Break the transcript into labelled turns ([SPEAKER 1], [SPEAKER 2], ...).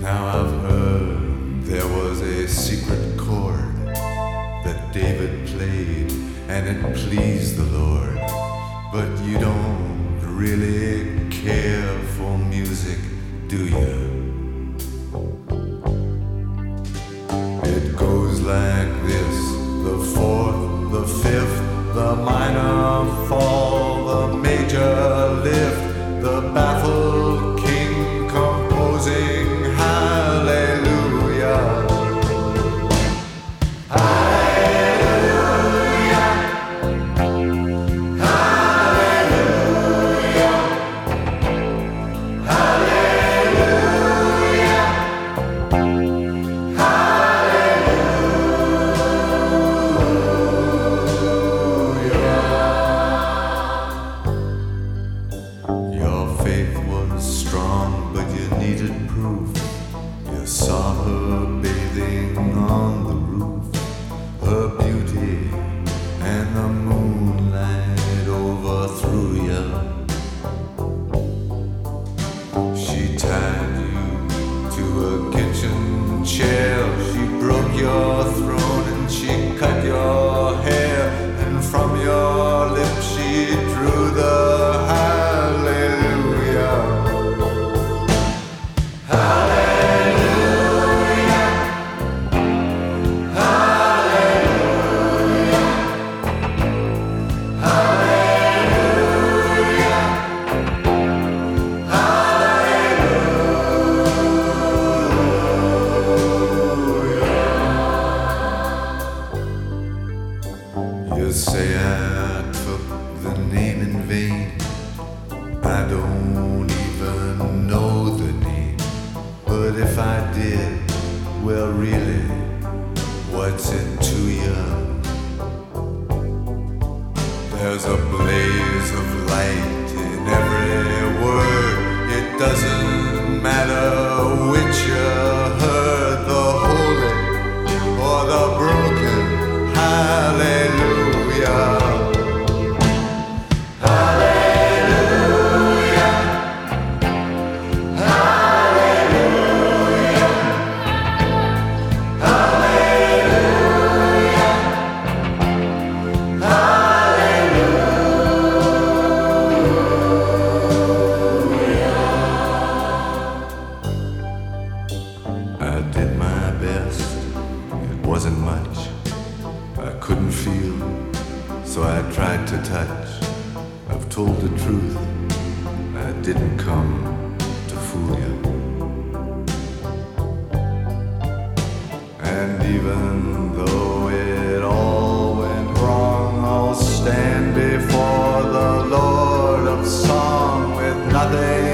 [SPEAKER 1] Now I've heard there was a secret chord that David played and it pleased the Lord. But you don't really care for music, do you? It goes like this: the fourth, the fifth, the minor fall, the major lift, the baffled king composing hallelujah. Hallelujah. Hallelujah. Hallelujah. Your faith was strong, but you needed proof. You saw her bathing on the roof, her beauty and the moonlight overthrew you. She tied you to a kitchen chair, she broke your throne and she cut your hair, and from your lips she drew the hallelujah. Hallelujah. Hallelujah. Hallelujah. Hallelujah. You say I took the name in vain. I don't even know the name. But if I did, well really, what's it to you? There's a blaze of light in every word. It doesn't matter which you heard, the holy or the broken. Hallelujah. Hallelujah. Hallelujah. Hallelujah. Hallelujah. I did my best. It wasn't much. I couldn't feel, so I tried to touch. I've told the truth. I didn't come to fool you. And even though it all went wrong, I'll stand before the Lord of Song with nothing